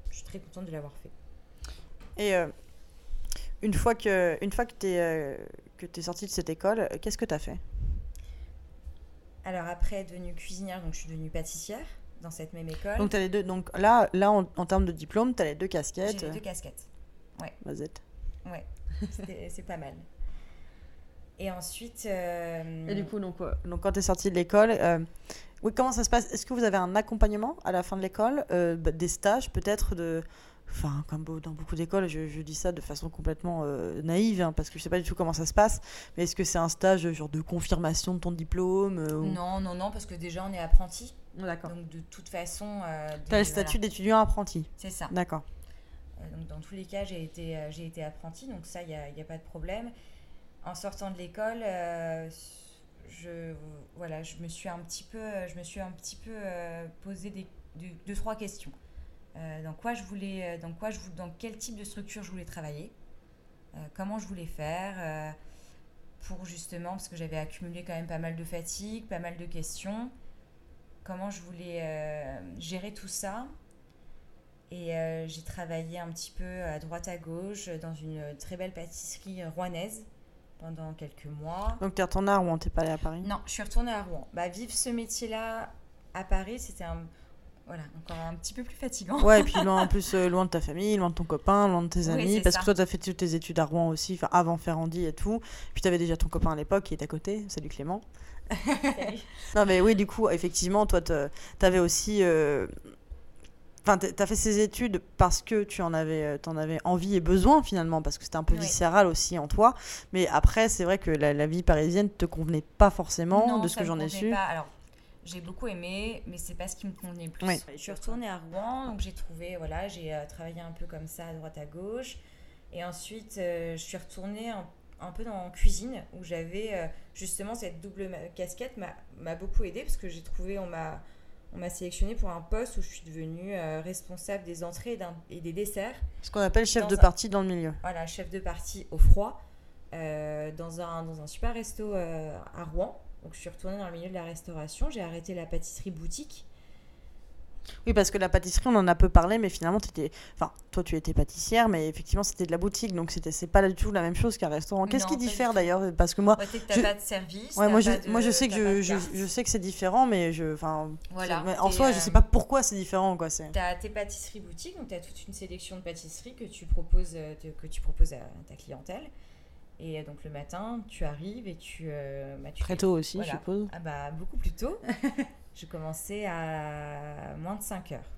je suis très contente de l'avoir fait. Et euh, une fois que, une fois que tu es euh, que t'es sortie de cette école, euh, qu'est-ce que tu as fait? Alors après, devenue cuisinière, donc je suis devenue pâtissière dans cette même école. Donc, t'as les deux, donc là, là en, en termes de diplôme, tu as les deux J'ai casquettes. les deux casquettes. Ouais. Vas-y. Ouais, C'était- c'est pas mal. Et ensuite... euh, Et du coup, donc, euh, donc quand tu es sortie de l'école, euh, oui, comment ça se passe? Est-ce que vous avez un accompagnement à la fin de l'école, euh, bah, des stages peut-être de... Enfin, comme beau- dans beaucoup d'écoles, je, je dis ça de façon complètement euh, naïve, hein, parce que je sais pas du tout comment ça se passe, mais est-ce que c'est un stage euh, genre de confirmation de ton diplôme euh, ou- Non, non, non, parce que déjà on est apprenti. D'accord. Donc de toute façon... Euh, Tu as le dès- statut voilà, d'étudiant apprenti. c'est ça. D'accord. Euh, donc dans tous les cas, j'ai été, euh, j'ai été apprentie, donc ça, il n'y a, y a pas de problème. En sortant de l'école, euh, je, voilà, je me suis un petit peu, je me suis un petit peu euh, posé des, deux, deux, trois questions. Euh, dans quoi je voulais, dans quoi je voulais, dans quel type de structure je voulais travailler, euh, comment je voulais faire, euh, pour justement, parce que j'avais accumulé quand même pas mal de fatigue, pas mal de questions, comment je voulais euh, gérer tout ça. Et euh, j'ai travaillé un petit peu à droite à gauche dans une très belle pâtisserie rouennaise pendant quelques mois. Donc tu es retournée à Rouen, t'es pas allée à Paris? Non, je suis retournée à Rouen. Bah, vivre ce métier-là à Paris, c'était un, voilà, encore un petit peu plus fatigant. Ouais, et puis loin, en plus, euh, loin de ta famille, loin de ton copain, loin de tes Oui, amis, c'est parce ça. que toi, tu as fait toutes tes études à Rouen aussi, enfin, avant Ferrandi et tout. Puis tu avais déjà ton copain à l'époque qui est à côté, salut Clément. Non, mais oui, du coup, effectivement, toi, tu avais aussi. euh, Enfin, tu as fait ces études parce que tu en avais, euh, t'en avais envie et besoin finalement, parce que c'était un peu Oui. viscéral aussi en toi. Mais après, c'est vrai que la, la vie parisienne te convenait pas forcément, Non, de ce ça que me j'en ai convenait su. pas. Alors, j'ai beaucoup aimé, mais c'est pas ce qui me convenait le plus. Oui. Je suis retournée à Rouen, donc j'ai trouvé, voilà, j'ai euh, travaillé un peu comme ça à droite à gauche. Et ensuite, euh, je suis retournée un, un peu dans en cuisine, où j'avais euh, justement cette double ma- casquette m'a, m'a beaucoup aidée, parce que j'ai trouvé, on m'a, on m'a sélectionnée pour un poste où je suis devenue euh, responsable des entrées et, d'un- et des desserts. Ce qu'on appelle chef Dans de un- partie dans le milieu. Voilà, chef de partie au froid, euh, dans, un, dans un super resto euh, à Rouen. Donc je suis retournée dans le milieu de la restauration, j'ai arrêté la pâtisserie boutique. Oui, parce que la pâtisserie, on en a peu parlé, mais finalement, t'étais... Enfin, toi, tu étais pâtissière, mais effectivement, c'était de la boutique, donc c'était, c'est pas du tout la même chose qu'un restaurant. Qu'est-ce Non, qui pas du diffère tout. d'ailleurs? Parce que moi, Ouais, t'es- t'as je- pas de service, ouais, t'as moi, je, pas de- moi, je sais que t'as pas je, de je, carte. je sais que c'est différent, mais je, enfin, Voilà, c'est- mais en t'es, soi, je euh, sais pas pourquoi c'est différent, quoi. C'est. T'as tes pâtisseries boutiques, donc t'as toute une sélection de pâtisseries que tu proposes, euh, de- que tu proposes à ta clientèle. Et euh, donc le matin, tu arrives et tu... euh, bah, tu Très fais- tôt aussi, voilà. je suppose. Ah bah, beaucoup plus tôt. Je commençais à moins de cinq heures.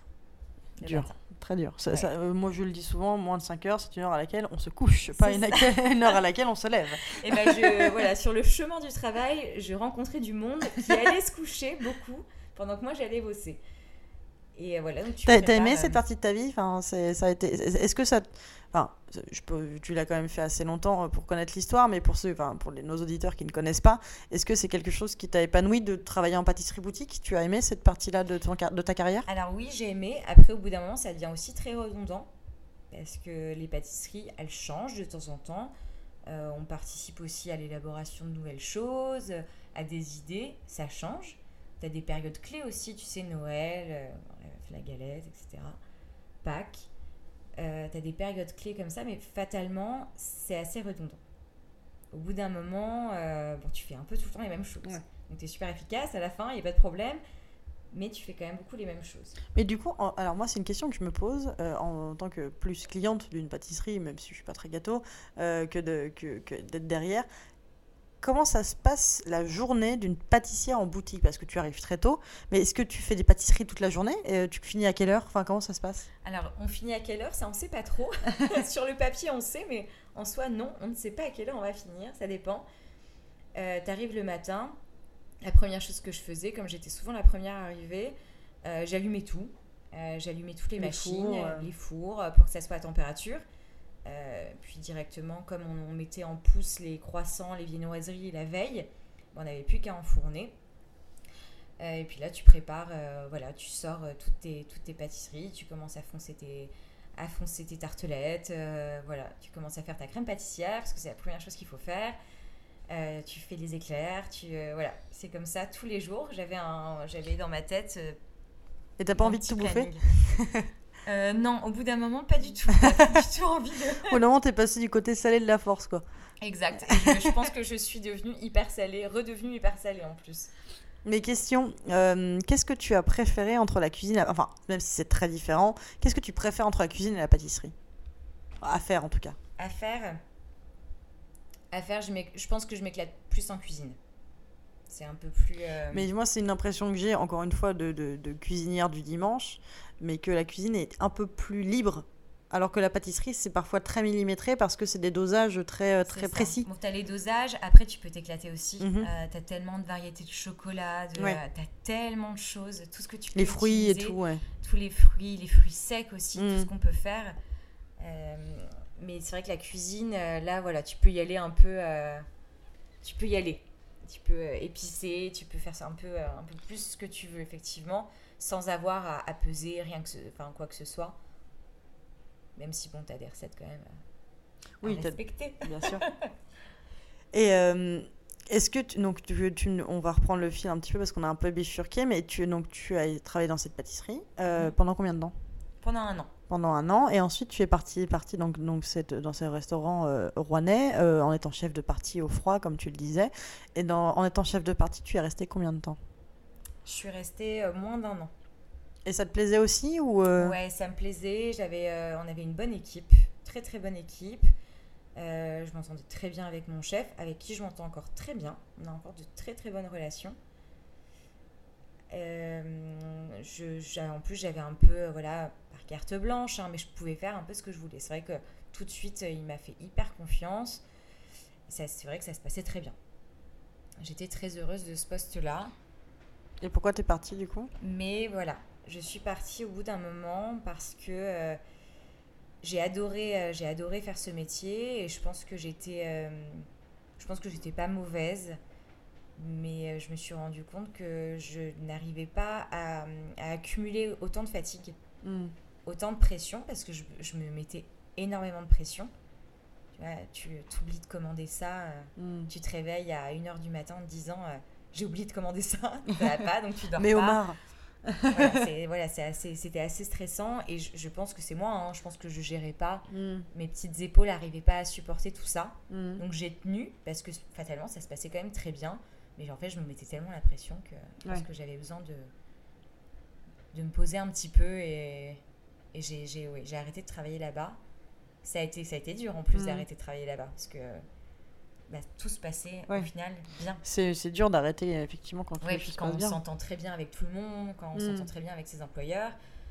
le Dur. matin. Très dur. Ça, Ouais. ça, euh, moi, je le dis souvent, moins de cinq heures, c'est une heure à laquelle on se couche, pas C'est une, ça. laquelle- une heure à laquelle on se lève. Et ben je, voilà, sur le chemin du travail, je rencontrais du monde qui allait se coucher beaucoup pendant que moi j'allais bosser. Et euh, voilà, donc tu T'as, t'as prépares, aimé euh, cette partie de ta vie? Enfin, c'est, ça a été. Est-ce que ça, enfin, je peux, tu l'as quand même fait assez longtemps pour connaître l'histoire, mais pour ceux, enfin, pour les, nos auditeurs qui ne connaissent pas, est-ce que c'est quelque chose qui t'a épanoui de travailler en pâtisserie boutique? Tu as aimé cette partie-là de, ton, de ta carrière? Alors oui, j'ai aimé. Après, au bout d'un moment, ça devient aussi très redondant parce que les pâtisseries, elles changent de temps en temps. Euh, on participe aussi à l'élaboration de nouvelles choses, à des idées, ça change. Tu as des périodes clés aussi, tu sais, Noël, euh, la galette, et cetera. Pâques. Euh, tu as des périodes clés comme ça, mais fatalement, c'est assez redondant. Au bout d'un moment, euh, bon, tu fais un peu tout le temps les mêmes choses. Ouais. Donc tu es super efficace, à la fin, il n'y a pas de problème, mais tu fais quand même beaucoup les mêmes choses. Mais du coup, en- alors moi, c'est une question que je me pose euh, en, en tant que plus cliente d'une pâtisserie, même si je suis pas très gâteau, euh, que, de, que, que d'être derrière. Comment ça se passe la journée d'une pâtissière en boutique? Parce que tu arrives très tôt, mais est-ce que tu fais des pâtisseries toute la journée? Et tu finis à quelle heure? Enfin, comment ça se passe? Alors, on finit à quelle heure? Ça, on ne sait pas trop. Sur le papier, on sait, mais en soi, non, on ne sait pas à quelle heure on va finir. Ça dépend. Euh, t'arrives le matin. La première chose que je faisais, comme j'étais souvent la première arrivée, euh, j'allumais tout. Euh, j'allumais toutes les, Les machines, fours, euh. les fours, euh, pour que ça soit à température. Euh, puis directement, comme on, on mettait en pouce les croissants, les viennoiseries la veille, on n'avait plus qu'à enfourner. Euh, et puis là, tu prépares, euh, voilà, tu sors euh, toutes, tes, toutes tes pâtisseries, tu commences à foncer tes, à foncer tes tartelettes, euh, voilà, tu commences à faire ta crème pâtissière, parce que c'est la première chose qu'il faut faire. Euh, tu fais les éclairs, tu, euh, voilà, c'est comme ça tous les jours. J'avais, un, j'avais dans ma tête... Euh, Et t'as pas un envie de petit tout bouffer? planning. Euh, non, au bout d'un moment, pas du tout. Pas du tout envie de... Au moment, t'es passé du côté salé de la force, quoi. Exact. Et je, je pense que je suis devenue hyper salée, redevenue hyper salée en plus. Mes questions, euh, qu'est-ce que tu as préféré entre la cuisine, et la... enfin, même si c'est très différent, qu'est-ce que tu préfères entre la cuisine et la pâtisserie ? À faire, en tout cas. À faire, à faire je, je pense que je m'éclate plus en cuisine. C'est un peu plus... Euh... Mais moi, c'est une impression que j'ai, encore une fois, de, de, de cuisinière du dimanche, mais que la cuisine est un peu plus libre, alors que la pâtisserie, c'est parfois très millimétré parce que c'est des dosages très, très précis. Bon, tu as les dosages, après tu peux t'éclater aussi. Mm-hmm. Euh, tu as tellement de variétés de chocolat, de, ouais. euh, tu as tellement de choses, tout ce que tu peux Les fruits utiliser, et tout, ouais. Tous les fruits, les fruits secs aussi, mm. tout ce qu'on peut faire. Euh, mais c'est vrai que la cuisine, euh, là, voilà, tu peux y aller un peu... Euh, tu peux y aller. Tu peux euh, épicer, tu peux faire ça un peu, euh, un peu plus ce que tu veux, effectivement, sans avoir à, à peser rien que ce, enfin, quoi que ce soit. Même si, bon, tu as des recettes quand même à oui, respecter. Bien sûr. Et euh, est-ce que... Tu, donc, tu, tu, on va reprendre le fil un petit peu parce qu'on a un peu bifurqué, mais tu, donc, tu as travaillé dans cette pâtisserie euh, mmh. pendant combien de temps ? Pendant un an. Pendant un an. Et ensuite, tu es partie, partie donc, donc cette, dans ce restaurant euh, rouennais euh, en étant chef de partie au froid, comme tu le disais. Et dans, en étant chef de partie, tu es restée combien de temps ? Je suis restée euh, moins d'un an. Et ça te plaisait aussi ou euh... Ouais, ça me plaisait. J'avais, euh, on avait une bonne équipe, très très bonne équipe. Euh, je m'entendais très bien avec mon chef, avec qui je m'entends encore très bien. On a encore de très très bonnes relations. Euh, je, j'avais, en plus, j'avais un peu, euh, voilà, par carte blanche, hein, mais je pouvais faire un peu ce que je voulais. C'est vrai que tout de suite, il m'a fait hyper confiance. Ça, c'est vrai que ça se passait très bien. J'étais très heureuse de ce poste-là. Et pourquoi t'es partie du coup ? Mais voilà. Je suis partie au bout d'un moment parce que euh, j'ai adoré, euh, j'ai adoré faire ce métier et je pense que j'étais, euh, je pense que j'étais pas mauvaise, mais euh, je me suis rendu compte que je n'arrivais pas à, à accumuler autant de fatigue, mm. autant de pression parce que je, je me mettais énormément de pression. Tu vois, tu t'oublies de commander ça, euh, mm. tu te réveilles à une heure du matin en te disant euh, j'ai oublié de commander ça, ça va pas donc tu dors mais pas. Omar. voilà, c'est, voilà c'est assez, c'était assez stressant et je, je pense que c'est moi, hein, je pense que je gérais pas, mm. mes petites épaules n'arrivaient pas à supporter tout ça, mm. donc j'ai tenu parce que fatalement ça se passait quand même très bien, mais en fait je me mettais tellement la pression que je pense ouais. que j'avais besoin de, de me poser un petit peu et, et j'ai, j'ai, ouais, j'ai arrêté de travailler là-bas. Ça a été, ça a été dur en plus mm. d'arrêter de travailler là-bas parce que bah, tout se passait ouais. au final bien. C'est, c'est dur d'arrêter effectivement quand ouais, tout puis se quand passe on bien. s'entend très bien avec tout le monde, quand on mm. s'entend très bien avec ses employeurs.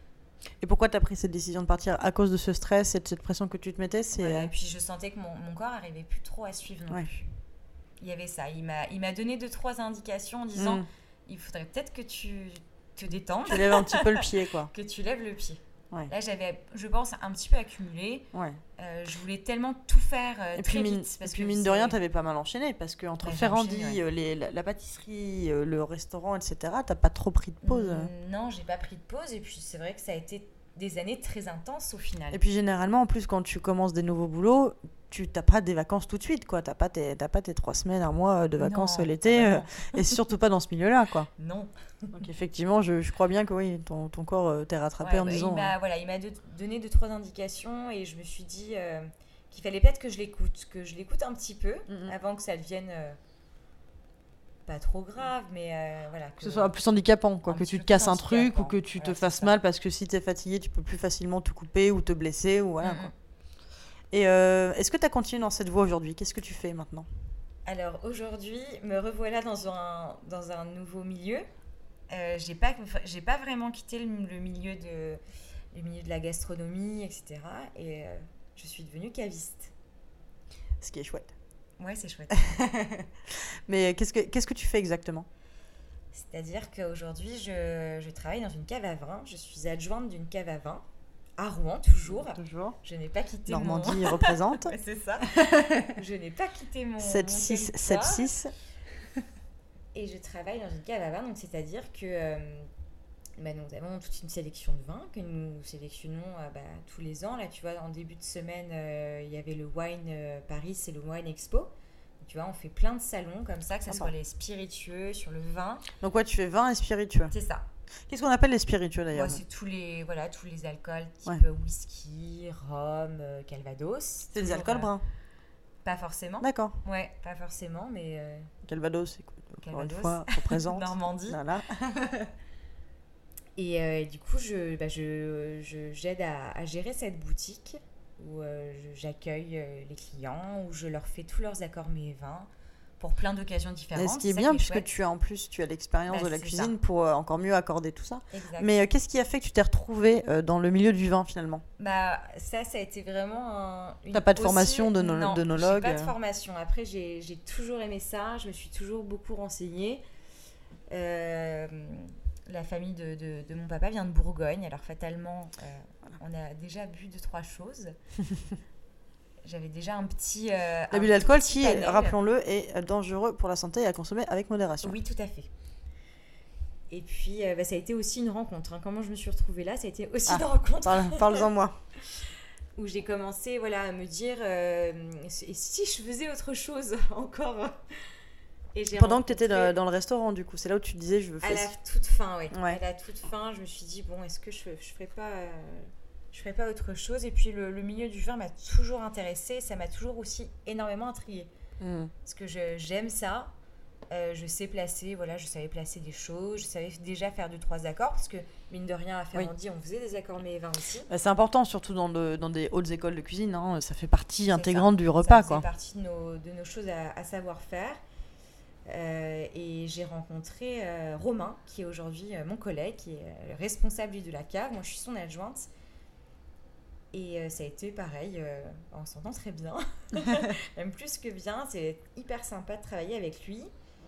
Et pourquoi tu as pris cette décision de partir ? À cause de ce stress et de cette pression que tu te mettais c'est... Ouais, et puis je sentais que mon, mon corps n'arrivait plus trop à suivre non ouais. plus. Il y avait ça. Il m'a, il m'a donné deux, trois indications en disant mm. il faudrait peut-être que tu te détendes. Tu lèves un petit peu le pied, quoi. Que tu lèves le pied. Ouais. Là, j'avais, je pense, un petit peu accumulé. Ouais. Euh, je voulais tellement tout faire euh, et très puis, vite. Parce et puis, que mine de rien, tu avais pas mal enchaîné. Parce qu'entre ouais, Ferrandi, ouais. les, la, la pâtisserie, euh, le restaurant, et cetera, tu n'as pas trop pris de pause. Mmh, non, j'ai pas pris de pause. Et puis, c'est vrai que ça a été des années très intenses au final. Et puis, généralement, en plus, quand tu commences des nouveaux boulots, tu n'as pas des vacances tout de suite, quoi. Tu n'as pas, pas tes trois semaines, un mois de vacances non, l'été. Euh, et surtout pas dans ce milieu-là, quoi. Non. Donc effectivement, je, je crois bien que oui, ton, ton corps euh, t'est rattrapé ouais, en bah, disant... Il m'a, euh... voilà, il m'a de, donné deux, trois indications et je me suis dit euh, qu'il fallait peut-être que je l'écoute, que je l'écoute un petit peu mm-hmm. avant que ça devienne euh, pas trop grave, mais euh, voilà. Que, que ce soit plus handicapant, quoi, que tu te casses un truc ou que tu voilà, te fasses mal parce que si t'es fatigué, tu peux plus facilement te couper ou te blesser ou voilà. Mm-hmm. Quoi. Et euh, est-ce que tu as continué dans cette voie aujourd'hui ? Qu'est-ce que tu fais maintenant ? Alors aujourd'hui, me revoilà dans un, dans un nouveau milieu. Euh, j'ai pas j'ai pas vraiment quitté le, le milieu de le milieu de la gastronomie, et cetera. Et euh, je suis devenue caviste. Ce qui est chouette. Ouais, c'est chouette. Mais qu'est-ce que qu'est-ce que tu fais exactement ? C'est-à-dire qu'aujourd'hui, je, je travaille dans une cave à vin. Je suis adjointe d'une cave à vin à Rouen, toujours. Toujours. Je n'ai pas quitté Normandie mon... représente. Ouais, c'est ça. Je n'ai pas quitté mon sept six sept six. Et je travaille dans une cave à vin, donc c'est-à-dire que euh, bah, nous avons toute une sélection de vins que nous sélectionnons euh, bah, tous les ans. Là, tu vois, en début de semaine, euh, il y avait le Wine euh, Paris, c'est le Wine Expo. Tu vois, on fait plein de salons comme ça, que ce Ah soit bon. les spiritueux, sur le vin. Donc ouais, tu fais vin et spiritueux. C'est ça. Qu'est-ce qu'on appelle les spiritueux d'ailleurs? Moi, c'est tous les, voilà, tous les alcools, type Ouais. whisky, rhum, euh, calvados. C'est des Toujours, alcools euh, bruns. Pas forcément. D'accord. Ouais, pas forcément, mais euh, Calvados, écoute, encore une Calvados. fois, représente. Normandie. Voilà. Et euh, du coup, je, bah, je, je- j'aide à, à gérer cette boutique où euh, je- j'accueille euh, les clients, où je leur fais tous leurs accords mets et vins pour plein d'occasions différentes. Et ce qui est C'est ça bien, puisque chouette. tu as en plus, tu as l'expérience Bah, de la c'est cuisine ça. pour euh, encore mieux accorder tout ça. Exact. Mais euh, qu'est-ce qui a fait que tu t'es retrouvée euh, dans le milieu du vin finalement? Bah, ça, ça a été vraiment un... une- T'as pas de aussi- formation d'ono- Non, d'onologue, j'ai pas de euh. formation. Après, j'ai, j'ai toujours aimé ça. Je me suis toujours beaucoup renseignée. Euh, la famille de, de, de mon papa vient de Bourgogne. Alors, fatalement, euh, on a déjà bu deux, trois choses. J'avais déjà un petit... euh, un L'abus d'alcool petit qui, panel. rappelons-le, est euh, dangereux pour la santé et à consommer avec modération. Oui, tout à fait. Et puis, euh, bah, ça a été aussi une rencontre. hein. Comment je me suis retrouvée là, ça a été aussi Ah, une rencontre. Parle- Parle-en moi. Où j'ai commencé voilà, à me dire euh, et si je faisais autre chose encore. Et j'ai Pendant que tu étais rencontré- dans, dans le restaurant, du coup, c'est là où tu te disais je veux à faire. la toute fin, oui. Ouais. À la toute fin, je me suis dit bon, est-ce que je je ferais pas euh, je ferais pas autre chose. Et puis le, le milieu du vin m'a toujours intéressée, ça m'a toujours aussi énormément intriguée Hmm. parce que je- j'aime ça. Euh, je sais placer, voilà, je savais placer des choses, je savais déjà faire deux trois accords parce que mine de rien à Ferrandi, on faisait des accords mets et vins aussi. Bah, c'est important, surtout dans, le- dans des hautes écoles de cuisine. hein, Ça fait partie C'est intégrante ça. du Ça repas, faisait quoi. partie de nos, de nos choses à, à savoir faire. Euh, et j'ai rencontré euh, Romain, qui est aujourd'hui euh, mon collègue, qui est euh, responsable lui, de la cave. Moi, je suis son adjointe. Et euh, ça a été pareil, euh, on s'entend très bien, même plus que bien. C'est hyper sympa de travailler avec lui.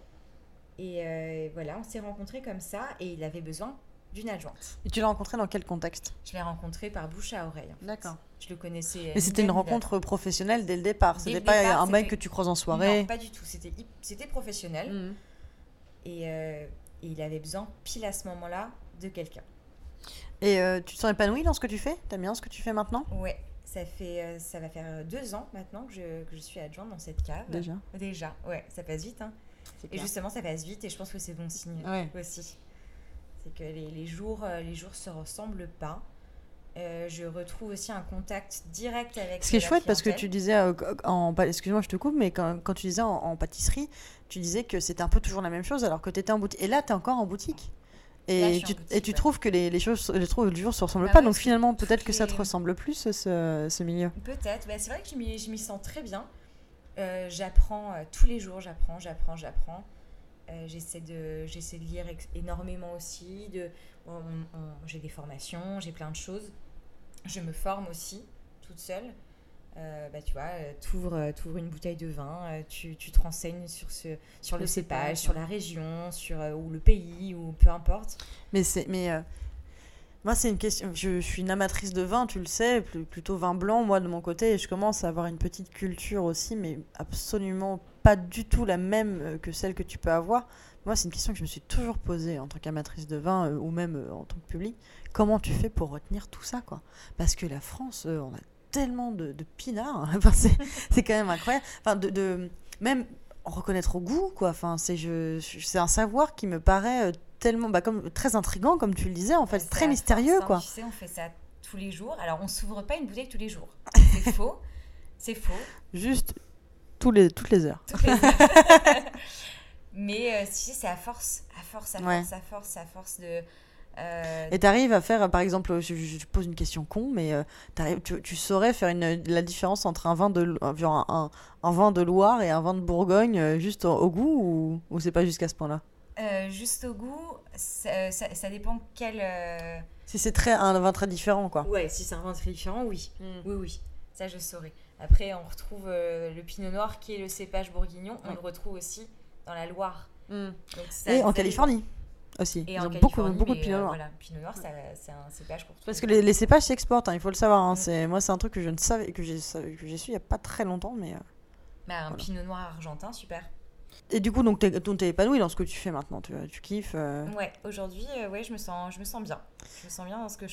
Et euh, voilà, on s'est rencontrés comme ça, et il avait besoin d'une adjointe. Et tu l'as rencontré dans quel contexte? Je l'ai rencontré par bouche à oreille. en fait. D'accord. Je le connaissais. Mais c'était une dizaine d'années. rencontre professionnelle dès le départ. Dès C'était le pas départ, un mec c'était- que tu croises en soirée. Non, pas du tout. C'était, hy- c'était professionnel. Mhm. Et, euh, et il avait besoin, pile à ce moment-là, de quelqu'un. Et euh, tu te sens épanoui dans ce que tu fais? T'aimes bien ce que tu fais maintenant? Ouais, ça, fait, euh, ça va faire deux ans maintenant que je, que je suis adjointe dans cette cave. Déjà. Déjà, ouais, ça passe vite. Hein. C'est Et clair. justement, ça passe vite et je pense que c'est bon signe Ouais. aussi. C'est que les, les jours euh, les jours se ressemblent pas. Euh, je retrouve aussi un contact direct avec Ce qui est la chouette parce que clientèle. tu disais, euh, en, pa- excuse-moi je te coupe, mais quand, quand tu disais en, en pâtisserie, tu disais que c'était un peu toujours la même chose alors que tu étais en boutique. Et là, tu es encore en boutique. Et, Là, je suis en tu, boutique, et tu ouais. trouves que les, les choses, les jours du jour se ressemblent Bah pas, ouais, donc parce que finalement peut-être toutes que ça te les- ressemble plus ce, ce milieu. Peut-être. Bah, c'est vrai que je m'y, je m'y sens très bien. Euh, j'apprends euh, tous les jours, j'apprends, j'apprends, j'apprends. Euh, j'essaie, de, j'essaie de lire ex- énormément aussi. De, on- on- j'ai des formations, j'ai plein de choses. Je me forme aussi, toute seule. Euh, bah, tu vois, euh, t'ouvres, euh, t'ouvres une bouteille de vin, euh, tu, tu te renseignes sur, ce, sur le, Le cépage, cépage, sur ouais. la région, sur, euh, ou le pays, ou peu importe. Mais c'est, mais euh, moi c'est une question. Je, je suis une amatrice de vin, tu le sais, plus- plutôt vin blanc moi de mon côté, et je commence à avoir une petite culture aussi, mais absolument pas du tout la même euh, que celle que tu peux avoir. Moi c'est une question que je me suis toujours posée en tant qu'amatrice de vin euh, ou même euh, en tant que public. Comment tu fais pour retenir tout ça, quoi? Parce que la France, euh, on a tellement de, de pinards. Enfin, c'est, c'est quand même incroyable. Enfin, de, de même en reconnaître au goût, quoi. Enfin, c'est, je, je- c'est un savoir qui me paraît euh, tellement, bah, comme très intriguant, comme tu le disais, en fait, C'est très à mystérieux, force, hein, quoi. Tu sais, on fait ça tous les jours. Alors, on s'ouvre pas une bouteille tous les jours. C'est faux. C'est faux. Juste tous les, toutes les heures. Toutes les- Mais euh, si, c'est à force, à force, à force, Ouais. à force, à force de... euh, Et tu arrives à faire, par exemple, je, je- je pose une question con, mais euh, t'arrives- tu, tu saurais faire une, la différence entre un vin de, genre un, un, un vin de Loire et un vin de Bourgogne, euh, juste au, au goût, ou, ou c'est pas jusqu'à ce point-là? euh, juste au goût, ça, ça, ça dépend quel... euh, Si c'est très, un vin très différent, quoi. Ouais, si c'est un vin très différent, oui. Mm. Oui, oui, ça je saurais. Après, on retrouve euh, le pinot noir qui est le cépage bourguignon. On Ouais. le retrouve aussi dans la Loire. Mm. Donc, ça- Et en ça Californie aussi. dépend. Et Ils en ont beaucoup, Californie, beaucoup de mais, pinot euh, noir. voilà, pinot noir, ça- c'est un cépage pour Parce que les, les cépages s'exportent, hein, il faut le savoir. Hein. Mm. C'est, moi, c'est un truc que je ne savais, que j'ai, que j'ai su il n'y a pas très longtemps. Mais, euh. Bah, un Voilà. pinot noir argentin, super. Et du coup, donc, t'es, donc, t'es épanoui dans ce que tu fais maintenant. Tu, tu kiffes. euh. Ouais, aujourd'hui, euh, ouais, je me sens, je me sens bien. Je me sens bien dans ce que je fais.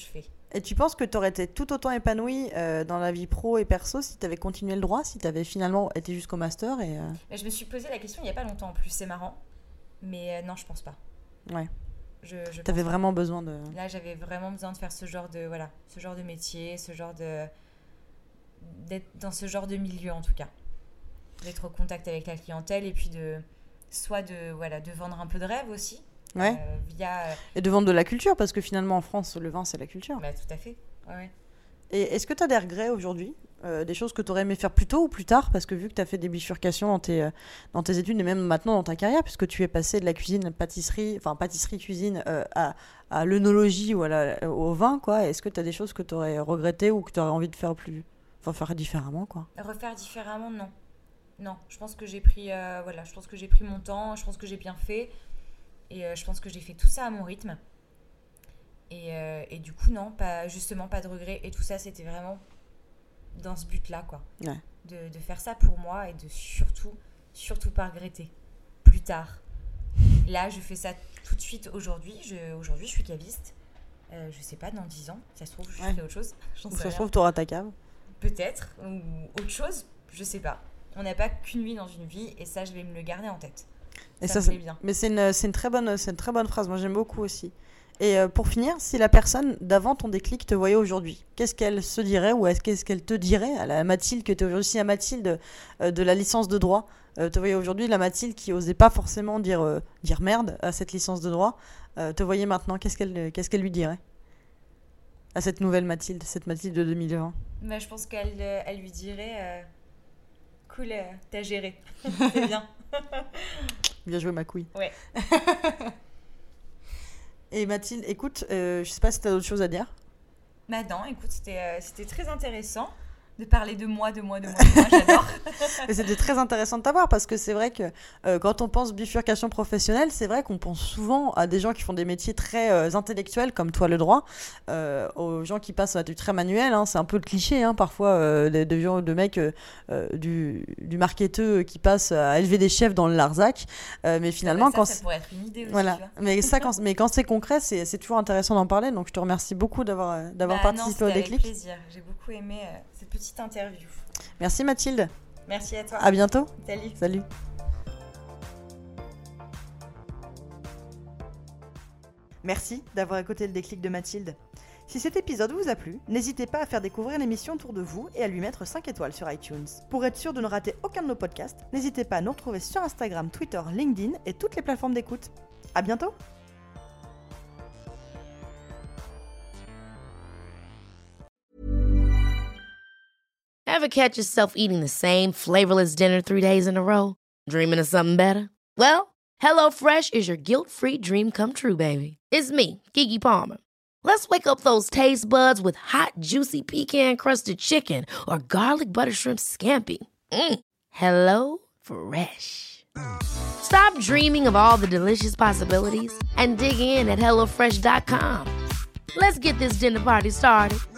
Et tu penses que tu aurais été tout autant épanouie euh, dans la vie pro et perso si tu avais continué le droit, si tu avais finalement été jusqu'au master et, euh... Je me suis posé la question il n'y a pas longtemps en plus, c'est marrant. Mais euh, non, je pense pas. Ouais. Je, je T'avais pense pas. vraiment besoin de... Là, j'avais vraiment besoin de faire ce genre de, voilà, ce genre de métier, ce genre de... d'être dans ce genre de milieu en tout cas. D'être au contact avec la clientèle et puis de... soit de, voilà, de vendre un peu de rêve aussi. Ouais. Euh, via... Et de vendre de la culture, parce que finalement en France, le vin c'est la culture. Bah, tout à fait. Ouais, ouais. Et est-ce que tu as des regrets aujourd'hui, euh, des choses que tu aurais aimé faire plus tôt ou plus tard, parce que vu que tu as fait des bifurcations dans tes, euh, dans tes études et même maintenant dans ta carrière, puisque tu es passé de la cuisine pâtisserie, enfin pâtisserie-cuisine euh, à, à l'œnologie ou à la, au vin, quoi. Est-ce que tu as des choses que tu aurais regrettées ou que tu aurais envie de faire plus, enfin faire différemment, quoi? Refaire différemment, non. Non, je pense que j'ai pris, euh, voilà, je pense que j'ai pris mon temps, je pense que j'ai bien fait. Et euh, je pense que j'ai fait tout ça à mon rythme. Et, euh, et du coup, non, pas, justement, pas de regrets. Et tout ça, c'était vraiment dans ce but-là, quoi. Ouais. De, de faire ça pour moi et de surtout, surtout pas regretter. Plus tard. Là, je fais ça tout de suite aujourd'hui. Je, aujourd'hui, je suis caviste. Euh, je sais pas, dans dix ans, ça se trouve, je Ouais. ferai autre chose. J'en sais Ça se rien. trouve, tu auras ta cave. Peut-être. Ou autre chose, je sais pas. On n'a pas qu'une vie dans une vie. Et ça, je vais me le garder en tête. Et ça, ça, me c'est- plaît bien. Mais c'est une, c'est une très bonne, c'est une très bonne phrase. Moi, j'aime beaucoup aussi. Et euh, pour finir, si la personne d'avant ton déclic te voyait aujourd'hui, qu'est-ce qu'elle se dirait ou est-ce qu'est-ce qu'elle te dirait à la Mathilde que tu es aujourd'hui, si la Mathilde euh, de la licence de droit euh, te voyait aujourd'hui, la Mathilde qui osait pas forcément dire euh, dire merde à cette licence de droit, euh, te voyait maintenant, qu'est-ce qu'elle qu'est-ce qu'elle lui dirait à cette nouvelle Mathilde, cette Mathilde de deux mille vingt? Bah, je pense qu'elle euh, elle lui dirait euh, cool, euh, t'as géré. C'est bien. Bien joué ma couille. Ouais. Et Mathilde, écoute, euh, je sais pas si tu as d'autres choses à dire. Bah non, écoute, c'était, euh, c'était très intéressant de parler de moi, de moi, de moi, de moi, j'adore. Et c'était très intéressant de t'avoir parce que c'est vrai que euh, quand on pense bifurcation professionnelle, c'est vrai qu'on pense souvent à des gens qui font des métiers très euh, intellectuels comme toi le droit, euh, aux gens qui passent à du très manuel, hein, c'est un peu le cliché hein, parfois euh, de, de, gens- de mecs euh, euh, du, du marketeur qui passent à élever des chefs dans le Larzac, euh, mais finalement Bah, ça, quand ça c'est- pourrait être une idée aussi, voilà, tu vois. mais ça quand mais quand c'est concret, c'est c'est toujours intéressant d'en parler. Donc je te remercie beaucoup d'avoir euh, d'avoir Bah, non, participé c'était au avec déclic. plaisir. J'ai beaucoup aimé euh, cette petite interview. Merci Mathilde. Merci à toi. À bientôt. Salut. Salut. Merci d'avoir écouté le déclic de Mathilde. Si cet épisode vous a plu, n'hésitez pas à faire découvrir l'émission autour de vous et à lui mettre cinq étoiles sur iTunes. Pour être sûr de ne rater aucun de nos podcasts, n'hésitez pas à nous retrouver sur Instagram, Twitter, LinkedIn et toutes les plateformes d'écoute. À bientôt! Ever catch yourself eating the same flavorless dinner three days in a row? Dreaming of something better? Well, HelloFresh is your guilt-free dream come true, baby. It's me, Keke Palmer. Let's wake up those taste buds with hot, juicy pecan-crusted chicken or garlic butter shrimp scampi. Mm. Hello Fresh. Stop dreaming of all the delicious possibilities and dig in at HelloFresh dot com. Let's get this dinner party started.